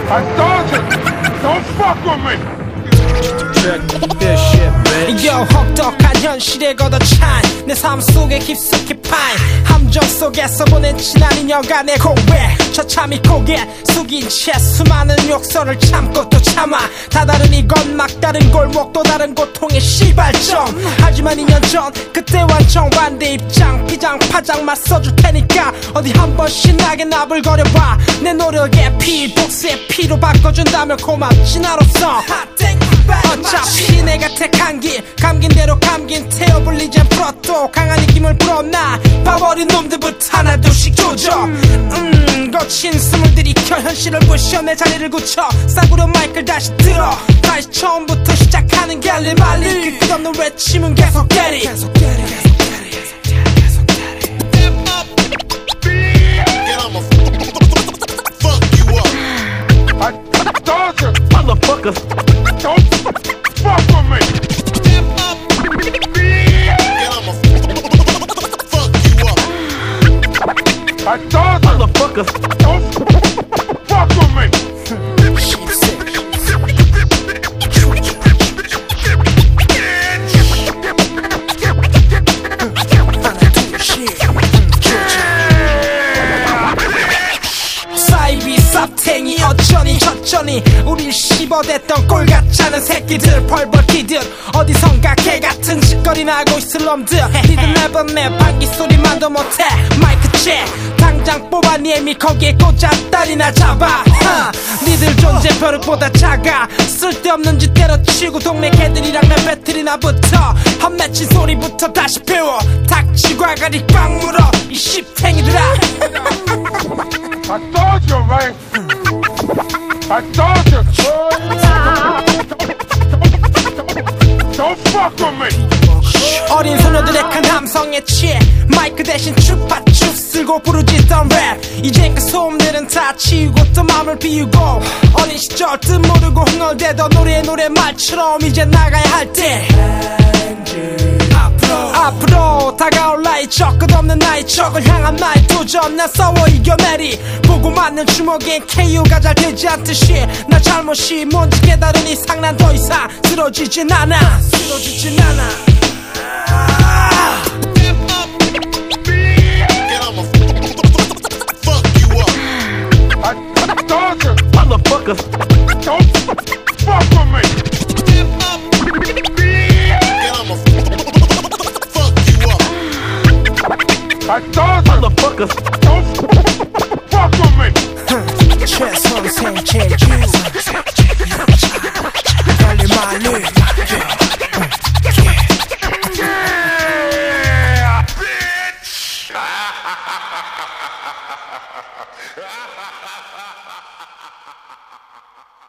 I told you, don't fuck with me. Check this shit, bitch. Yo, 혹독한 현실에 걷어찬 내 삶 속에 깊숙이 파인 함정 속에서 보낸 친한 인연과 내 고백 처참히 고개 숙인 채 수많은 욕설을 참고 또 참아 다 다른 이건 막다른 골목 또 다른 고통의 시발점 하지만 2년 전 그때와 정반대 입장 피장파장 맞서줄 테니까 어디 한번 신나게 나불거려봐 내 노력의 피 복수의 피로 바꿔준다면 고맙지 나로서 어차피 내가 택한 길 감긴 대로 감긴 태워볼 이젠 풀어도 강한 힘을 불어나 봐버린 놈들부터 하나둘씩 조져 거친 숨을 들이켜 현실을 부셔 내 자리를 굳혀 싸구려 마이크를 다시 들어 다시 처음부터 시작하는 게 할일 말일 그 끝없는 외침은 계속 get it I told you, Motherfuckers. don't fuck with me. I told you, Motherfuckers. don't fuck with me. 사이비 쌉탱이 어쩌니 저쩌니 우릴 씹어댔던 꼴같잖은 새끼들 벌벌 뛰듯 어디선가 개같은 짓거리나 하고 있을 놈들 니들 매번 내 방귀 소리만도 못해 마이크 체 당장 뽑아 니 애미 거기에 꽂아 딸이나 잡아 니들 존재 벼룩보다 작아 쓸데없는 짓 때려치고 동네 개들이랑 내 배틀이나 붙어 한 맺힌 소리부터 다시 배워 닥치고 아가리 꽉 물어 이 씹탱이들아 I told you, man. I told you. Don't fuck with me. 어린 소녀들의 큰 함성에 취해 마이크 대신 추파춥 쓸고 부르짖던 랩 이젠 그 소음들은 다 치우고 또 맘을 비우고 어린 시절 뜻 모르고 흥얼대던 노래 말처럼 이제 나가야 할 때 앞으로 다가올 나이 적 끝없는 나이 적을 향한 나의 도전 난 싸워 이겨내리 보고 맞는 주먹엔 KO가 잘 되지 않듯이 나 잘못이 뭔지 깨달은 이상 난 더 이상 쓰러지진 않아 I told you, Motherfuckers. don't fuck with me. I told you, Motherfuckers. don't fuck with me. 최선생 제주 빨리 말해 Yeah, bitch.